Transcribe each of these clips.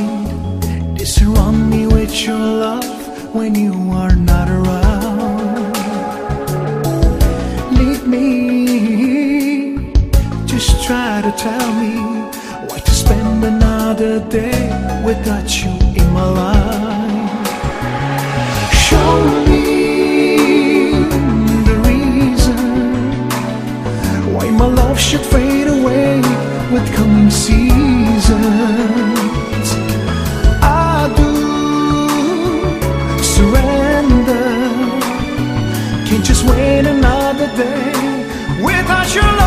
mind. They surround me with your love when you are not around. Leave me, just try to tell me why to spend another day without you in my life. Show me the reason why my love should fade away with coming seasons. I do surrender. Can't just wait another day without your love.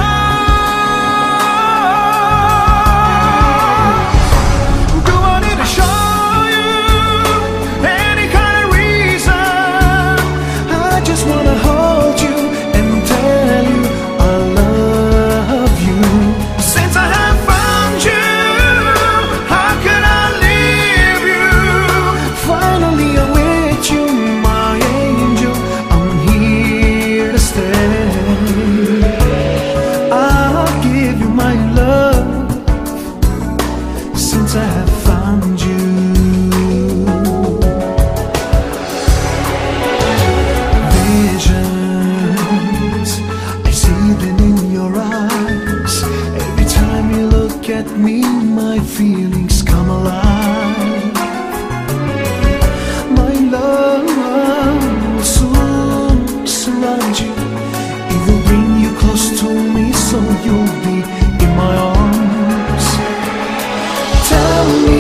Do I need to show you any kind of reason? I just wanna hold you and tell you I love you. Since I have found you, how could I leave you? Finally I'm with you, my angel. I'm here to stay. I'll give you my love since I have found you. Visions, I see them in your eyes. Every time you look at me, my feelings come alive. My love will soon surround you. It will bring you close to me, so you'll be in my arms. Tell me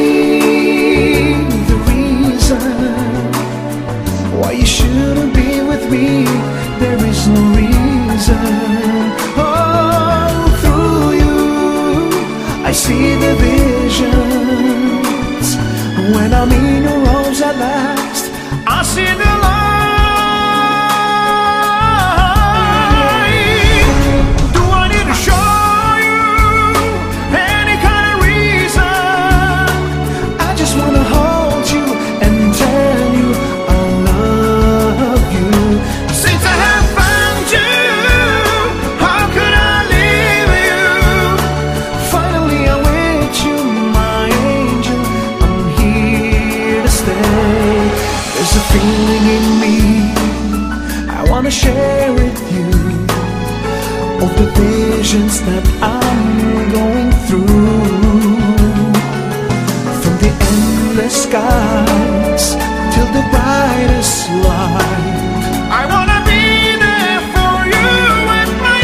the reason why you shouldn't be with me. There is no reason. Oh, through you I see the visions. When I'm in your arms at last, I see the light. Do I need to show you any kind of reason? I just wanna hold you and tell you I love you. Since I have found you, how could I leave you? Finally I'm with you, my angel. I'm here to stay. There's a feeling in me I wanna share with you, of the visions that I'm going through. From the endless skies till the brightest light, I wanna be there for you with my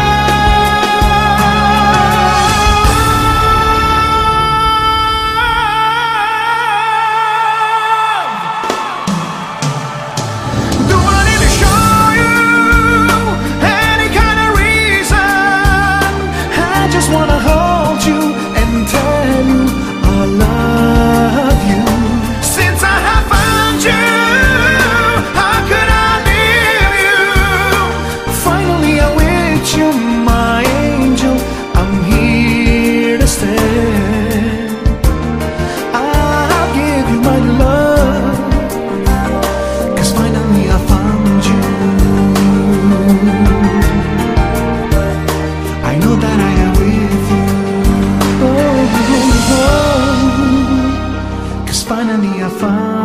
love. Do I need to show you any kind of reason? I just wanna hold you and tell you I love you. Since I have found you, how could I leave you? Finally I'm with you, my angel. I'm here to stay. I'll give you my love, 'cause finally I found you. I know that I am with you. Oh, 'cause finally I found